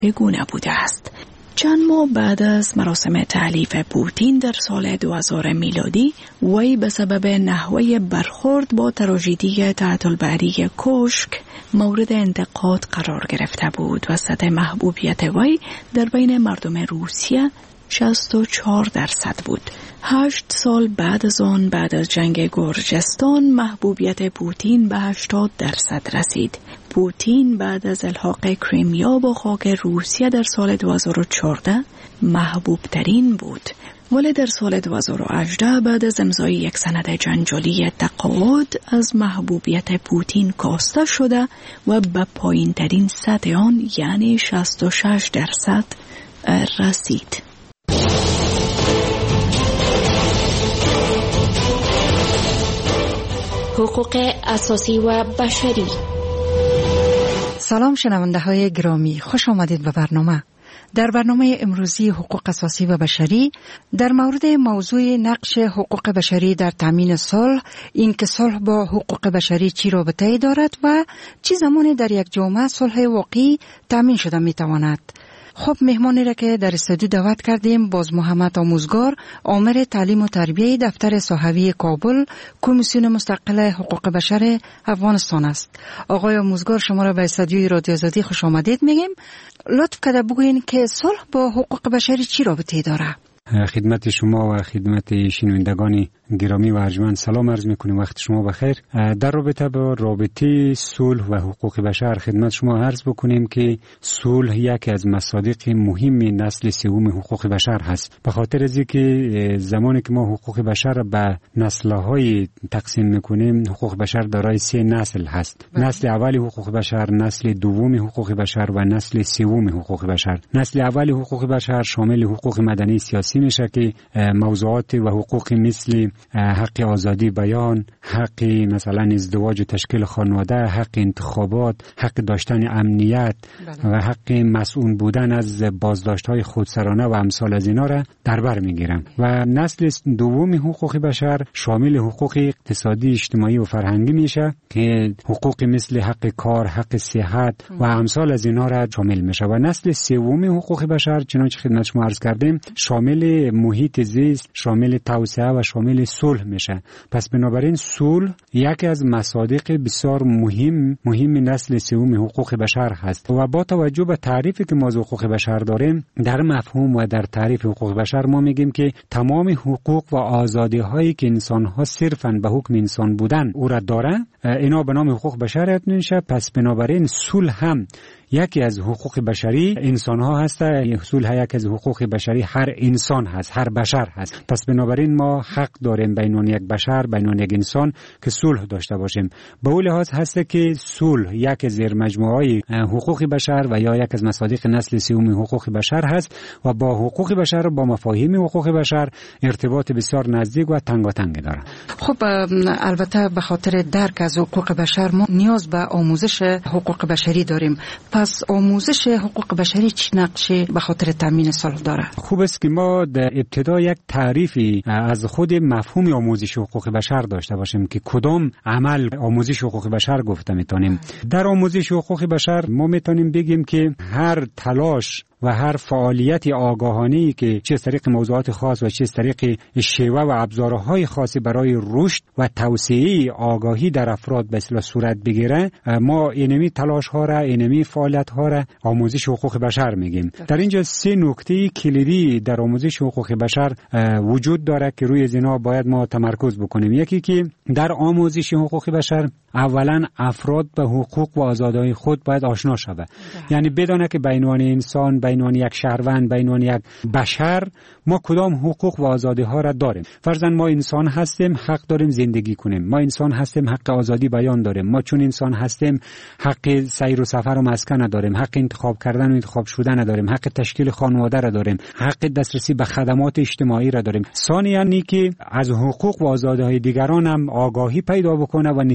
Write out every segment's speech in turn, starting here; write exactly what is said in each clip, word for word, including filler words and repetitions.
چگونه بوده است؟ چند ماه بعد از مراسم تألیف پوتین در سال دو هزار میلادی، وی به سبب نحوه برخورد با تراژدی تحت البحری کوشک مورد انتقاد قرار گرفته بود و سطح محبوبیت وی در بین مردم روسیه شصت و چهار درصد بود. هشت سال بعد از آن، بعد از جنگ گرجستان، محبوبیت پوتین به هشتاد درصد رسید. پوتین بعد از الحاق کریمیا با خاک روسیه در سال دو هزار و چهارده محبوب ترین بود. ولی در سال دو هزار و هجده بعد از امضای یک سند جنجالی تقاعد از محبوبیت پوتین کاسته شده و به پایین ترین سطح آن یعنی شصت و شش درصد رسید. حقوق اساسی و بشری. سلام شنونده های گرامی، خوش آمدید به برنامه. در برنامه امروزی حقوق اساسی و بشری در مورد موضوع نقش حقوق بشری در تامین صلح، این که صلح با حقوق بشری چی رابطه‌ای دارد و چه زمانی در یک جامعه صلح واقعی تامین شده میتواند. خب مهمانی را که در استودیو دعوت کردیم باز محمد آموزگار، آمر تعلیم و تربیه دفتر صحوی کابل، کمیسیون مستقل حقوق بشر افغانستان است. آقای آموزگار، شما را به استودیوی رادیو آزادی خوش آمدید میگیم. لطف کرده بگوین که صلح با حقوق بشری چی رابطه داره؟ خدمت شما و خدمت شنوندگان گرامی و ارجمند سلام عرض میکنیم، وقت شما بخیر. در رابطه با رابطه صلح و حقوق بشر خدمت شما عرض بکنیم که صلح یکی از مصادیق مهم نسل سوم حقوق بشر هست، به خاطر از اینکه زمانی که ما حقوق بشر به نسل‌های تقسیم میکنیم، حقوق بشر دارای سه نسل هست. نسل اول حقوق بشر، نسل دوم حقوق بشر و نسل سوم حقوق بشر. نسل اول حقوق بشر شامل حقوق مدنی سیاسی میشه که موضوعات و حقوق مثل حق آزادی بیان، حق مثلا ازدواج و تشکیل خانواده، حق انتخابات، حق داشتن امنیت بله. و حق مسئول بودن از بازداشت‌های خودسرانه و امثال از اینا را در بر میگیرن. و نسل دوم حقوق بشر شامل حقوق اقتصادی، اجتماعی و فرهنگی میشه که حقوق مثل حق کار، حق صحت و امثال از اینا را شامل میشه. و نسل سوم حقوق بشر چنانچه خدمت شما عرض کردیم شامل محیط زیست، شامل توسعه و شامل صلح میشه. پس بنابراین صلح یکی از مصادیق بسیار مهم مهم نسل سوم حقوق بشر هست. و با توجه به تعریفی که ما از حقوق بشر داریم، در مفهوم و در تعریف حقوق بشر ما میگیم که تمام حقوق و آزادی هایی که انسان ها صرفاً به حکم انسان بودن او را داره، اینا به نام حقوق بشر میشه. پس بنابراین صلح هم یکی از حقوق بشری انسان ها هست. صلح یکی از حقوق بشری هر انسان هست، هر بشر هست. پس بنابراین ما حق داریم بین یک بشر، بین یک انسان که صلح داشته باشیم. به اون لحاظ هست که صلح یک زیر مجموعه حقوق بشر و یا یک از مصادیق نسل سوم حقوق بشر هست و با حقوق بشر با مفاهیم حقوق بشر ارتباط بسیار نزدیک و تنگاتنگ داره. خب البته به خاطر درک از حقوق بشر ما نیاز به آموزش حقوق بشری داریم. پس آموزش حقوق بشری چه نقشی به خاطر تامین صلح داره؟ خوب است که ما در ابتدا یک تعریفی از خود مفهوم آموزش حقوق بشر داشته باشیم که کدام عمل آموزش حقوق بشر گفته میتونیم. در آموزش حقوق بشر ما میتونیم بگیم که هر تلاش و هر فعالیت آگاهانه‌ای که چه از طریق موضوعات خاص و چه از طریق شیوه و ابزارهای خاصی برای رشد و توسعه آگاهی در افراد به اصطلاح صورت بگیره، ما اینمی تلاش ها را، اینمی فعالیت ها را آموزش حقوق بشر میگیم. در اینجا سه نکته کلیدی در آموزش حقوق بشر وجود داره که روی اینا باید ما تمرکز بکنیم. یکی که در آموزش حقوق بشر اولا افراد به حقوق و آزادی‌های خود باید آشنا شود. یعنی بدانه که بین انسان، بین یک شهروند، بین یک بشر ما کدام حقوق و آزادی ها را داریم. فرضاً ما انسان هستیم، حق داریم زندگی کنیم. ما انسان هستیم، حق آزادی بیان داریم. ما چون انسان هستیم حق سیر و سفر و مسکن داریم، حق انتخاب کردن و انتخاب شدن داریم، حق تشکیل خانواده را داریم، حق دسترسی به خدمات اجتماعی را داریم. ثانیاً اینکه از حقوق و آزادی های دیگران هم آگاهی پیدا بکنه و نسبت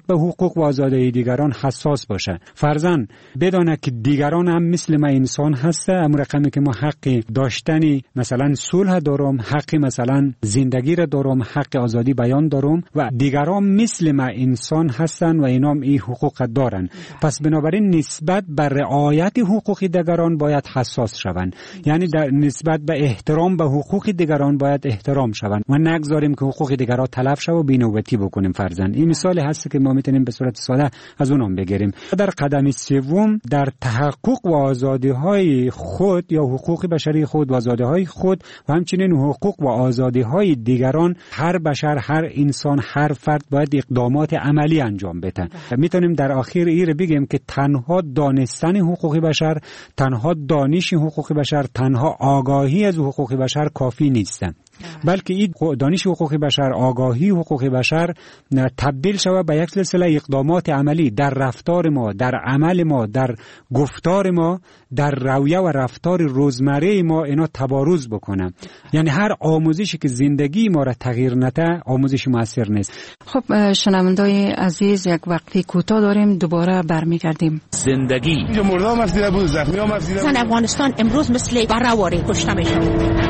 به حقوق و آزادی دیگران حساس باشه. فرضاً بدانه که دیگران هم مثل ما انسان هسته، اما رقمی که ما حق داشتنی مثلا صلح دارم، حق مثلا زندگی را دارم، حق آزادی بیان دارم و دیگران مثل ما انسان هستن و اینا هم این حقوق دارن. پس بنابراین نسبت به رعایت حقوق دیگران باید حساس شوند. یعنی در نسبت به احترام به حقوق دیگران باید احترام شوند و نگذاریم که حقوق دیگران تلف شه و بی‌نوبتی بکنیم. فرضاً این مثال هست که ما میتونیم به صورت ساده از اونم بگیریم. در قدم سوم در تحقق و آزادی‌های خود یا حقوق بشری خود و آزادی‌های خود و همچنین حقوق و آزادی‌های دیگران هر بشر، هر انسان، هر فرد باید اقدامات عملی انجام بده. میتونیم در آخر این بگیم که تنها دانستن حقوق بشر، تنها دانش حقوق بشر، تنها آگاهی از حقوق بشر کافی نیست، بلکه این دانش حقوق بشر، آگاهی حقوق بشر تبدیل شود به یک سلسله اقدامات عملی در رفتار ما، در عمل ما، در گفتار ما، در رویه و رفتار روزمره ما اینا تبارز بکنه. یعنی هر آموزشی که زندگی ما را تغییر نده آموزش موثر نیست. خب شنوندای عزیز، یک وقتی کوتاه داریم، دوباره برمیگردیم. زندگی اینجا مردم مسئله بود، زخمی ها مسئله بود. زن افغانستان امروز مثل بره‌واره کشته میشه.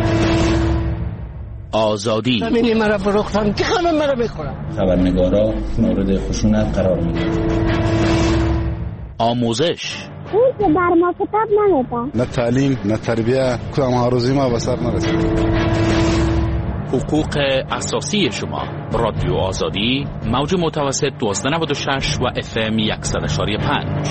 آزادی همینی مرا فروختن که همه مرا بخورن. خبرنگارا مورد خشونت قرار میدن. آموزش اون که بر ما کتاب نمیده، نه تعلیم نه تربیه، کدام ها روزی ما به سر نرسید. حقوق اساسی شما. رادیو آزادی، موج متوسط دوازده نود و شش و اف ام صد و یک و پنج.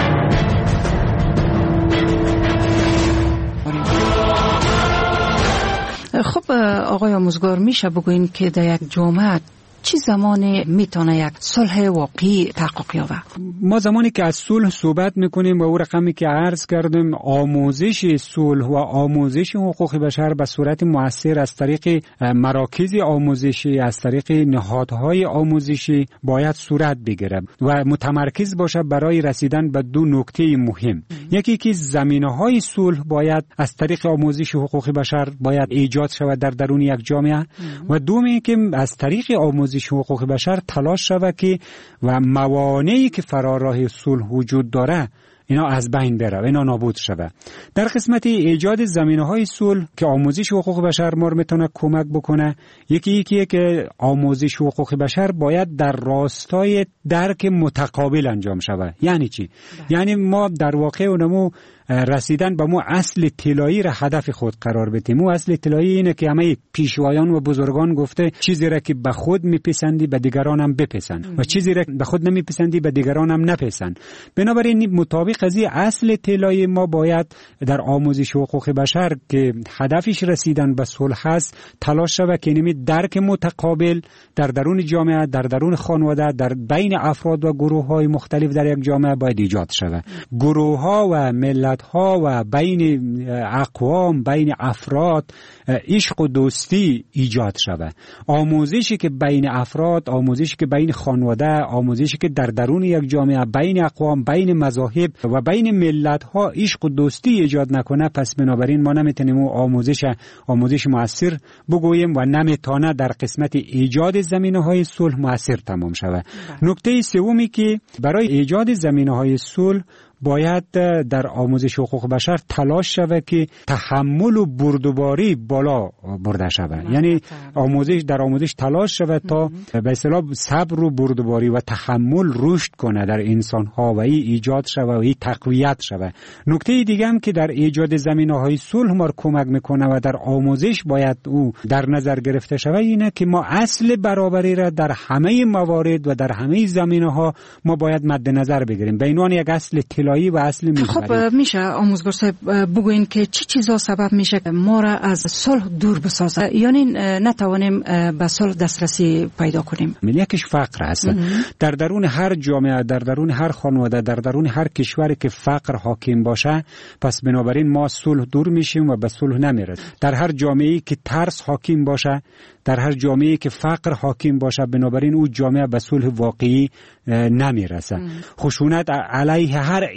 خب آقای آموزگار، میشه بگوین که در یک جامعه چی زمانی میتونه یک صلح واقعی تحقق یابه؟ ما زمانی که از صلح صحبت میکنیم و او رقمی که عرض کردیم، آموزش صلح و آموزش حقوق بشر به صورت مؤثر از طریق مراکز آموزشی، از طریق نهادهای آموزشی باید صورت بگیره و متمرکز باشه برای رسیدن به دو نکته مهم. یکی که زمینه‌های صلح باید از طریق آموزش حقوق بشر باید ایجاد شود در درون یک جامعه و دومی که از طریق آموزش حقوق بشر تلاش شود که و موانعی که فراراه صلح وجود داره اینا از بین بره، اینا نابود شود. در قسمت ایجاد زمینه‌های صلح که آموزش حقوق بشر ما میتونه کمک بکنه، یکی یکیه که آموزش حقوق بشر باید در راستای درک متقابل انجام شود. یعنی چی؟ ده. یعنی ما در واقع اونمو رسیدن به مو اصل طلایی را هدف خود قرار بدیم. مو اصل طلایی اینه که همه پیشوایان و بزرگان گفته چیزی را که به خود میپسندی به دیگران هم بپسند و چیزی را به خود نمیپسندی به دیگران هم نپسند. بنابراین مطابق از این اصل طلایی ما باید در آموزش حقوق بشر که هدفش رسیدن به صلح است تلاش شود که نمی درک متقابل در درون جامعه، در درون خانواده، در بین افراد و گروه‌های مختلف در یک جامعه باید ایجاد شود. گروه‌ها و ملت ها و بین اقوام، بین افراد عشق و دوستی ایجاد شود. آموزشی که بین افراد، آموزشی که بین خانواده، آموزشی که در درون یک جامعه بین اقوام، بین مذاهب و بین ملت ها عشق و دوستی ایجاد نکنه، پس بنابراین ما نمیتونیم آموزش آموزش مؤثر بگوییم و نمیتونه در قسمت ایجاد زمینه‌های صلح مؤثر تمام شود. نکته سومی که برای ایجاد زمینه‌های صلح باید در آموزش حقوق بشر تلاش شود که تحمل و بردباری بالا برده شود. یعنی آموزش در آموزش تلاش شود تا به اصطلاح صبر و بردباری و تحمل رشد کنه در انسان ها و این ایجاد شود و این تقویت شود. نکته دیگه هم که در ایجاد زمینه‌های صلح ما کمک میکنه و در آموزش باید او در نظر گرفته شود اینه که ما اصل برابری را در همه موارد و در همه زمینه‌ها ما باید مد نظر بگیریم به عنوان یک اصل و اصل می‌بریم. خب میشه آموزگار صاحب بگوین که چی چیزا سبب میشه ما را از صلح دور بسازه، یعنی نتوانیم به صلح دسترسی پیدا کنیم؟ یکیش فقر هست. در درون هر جامعه، در درون هر خانواده، در درون هر کشوری که فقر حاکم باشه، پس بنابراین ما صلح دور میشیم و به صلح نمیرسیم. در هر جامعه‌ای که ترس حاکم باشه، در هر جامعه‌ای که فقر حاکم باشه، بنابراین اون جامعه به صلح واقعی نمیرسه. خشونت علیه هر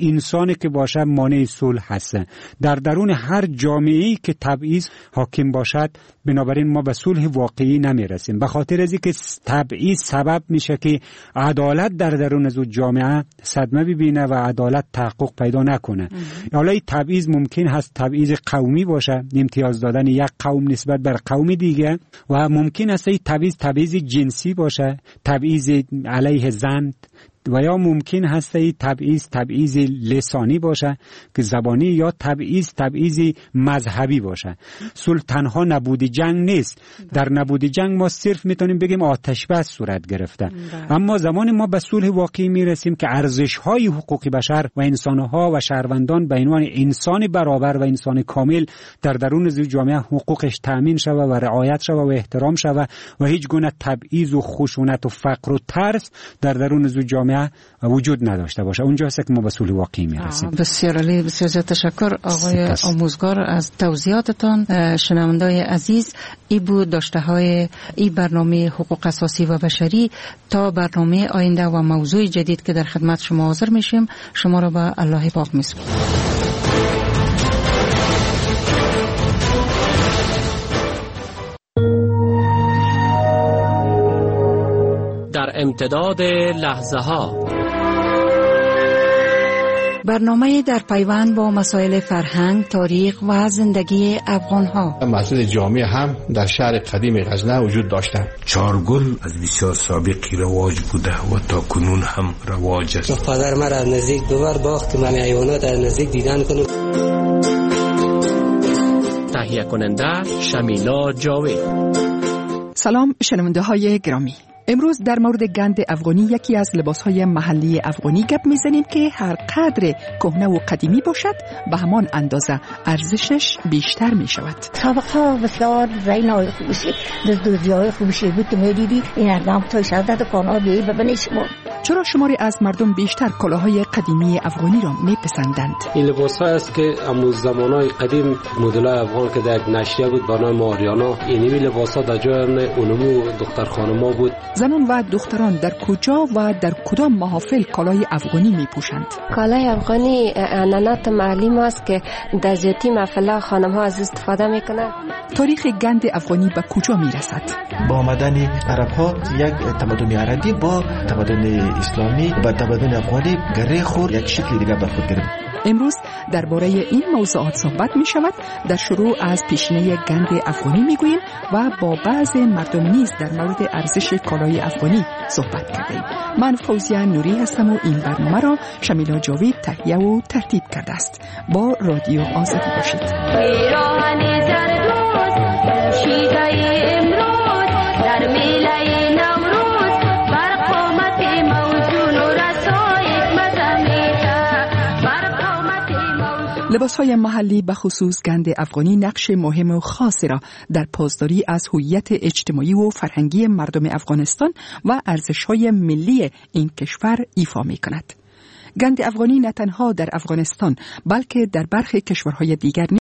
انسانی که باشه مانع صلح هست. در درون هر جامعه‌ای که تبعیض حاکم باشد بنابراین ما به صلح واقعی نمیرسیم. به خاطر از اینکه تبعیض سبب میشه که عدالت در درون از جامعه صدمه ببینه و عدالت تحقق پیدا نکنه. حالا تبعیض ممکن هست تبعیض قومی باشه، امتیاز دادن یک قوم نسبت بر قوم دیگه، و ممکن است این تبعیض تبعیض جنسی باشه، تبعیض علیه زن، و یا ممکن هست این تبعیض تبعیض لسانی باشه که زبانی، یا تبعیض تبعیض مذهبی باشه. صلح تنها نبود جنگ نیست. در نبود جنگ ما صرف میتونیم بگیم آتش بس صورت گرفته، اما زمان ما به صلح واقعی میرسیم که ارزش‌های حقوق بشر و انسان‌ها و شهروندان به عنوان انسان برابر و انسان کامل در درون جامعه حقوقش تأمین شود و رعایت شود و احترام شود و هیچ گونه تبعیض و خشونت و فقر و ترس در درون جامعه وجود نداشته باشه. اونجا هست که ما به صلح واقعی میرسیم. بسیار عالی، بسیار زیاد تشکر آقای سپس. آموزگار از توضیحاتتان. شنوندای عزیز، ای بود داشته های ای برنامه حقوق اساسی و بشری. تا برنامه آینده و موضوع جدید که در خدمت شما حاضر میشیم، شما را به الله پاک میسپارم. در امتداد لحظه ها، برنامه در پیوند با مسائل فرهنگ، تاریخ و زندگی افغان ها. مسجد جامع هم در شهر قدیم غزنه وجود داشتند. چارگل از بسیار سابقی رواج بوده و تا کنون هم رواج است. پدر مرا از نزدیک دوبار باخت من حیوانات از نزدیک دیدن کنم. تهیه کننده شمیلا جاوید. سلام شنونده های گرامی. امروز در مورد گند افغانی، یکی از لباسهای محلی افغانی گپ میزنیم که هر قدر کهنه و قدیمی باشد به همان اندازه ارزشش بیشتر می شود. سابقا بسیار زینای خوبشی دزدوزیای خوبشی بود که میدیدی این اردام توی شدت کانا بیایی ببینی شما. چرا شماری از مردم بیشتر کلاهای قدیمی افغانی را میپسندند؟ این لباس ها است که امروز زمانهای قدیم مدلای افغان که در نشریه بود با نام آریانا، اینی لباس ها در جای علوم دختر خانما بود. زنان و دختران در کجا و در کدام محافل کالای افغانی می پوشند؟ کالای افغانی عنعنات محلی ماست که در زیادی محفل‌ها خانم ها از استفاده می کنند. تاریخ گند افغانی به کجا می رسد؟ با آمدن عرب ها یک تمدن عربی با تمدن اسلامی و تمدن افغانی گره خور یک شکل دیگر بر خود گرفت. امروز درباره این موضوعات صحبت می شود. در شروع از پیشینه گند افغانی می گوییم و با بعض مردم نیز در مورد ارزش کالای افغانی صحبت کردیم. من فوزیه نوری هستم و این برنامه را شمیلا جاوید تهیه و ترتیب کرده است. با رادیو آزادی باشید. لباس‌های محلی به خصوص گند افغانی نقش مهم و خاصی را در پاسداری از هویت اجتماعی و فرهنگی مردم افغانستان و ارزش‌های ملی این کشور ایفا می‌کند. گند افغانی نه تنها در افغانستان بلکه در برخی کشورهای دیگر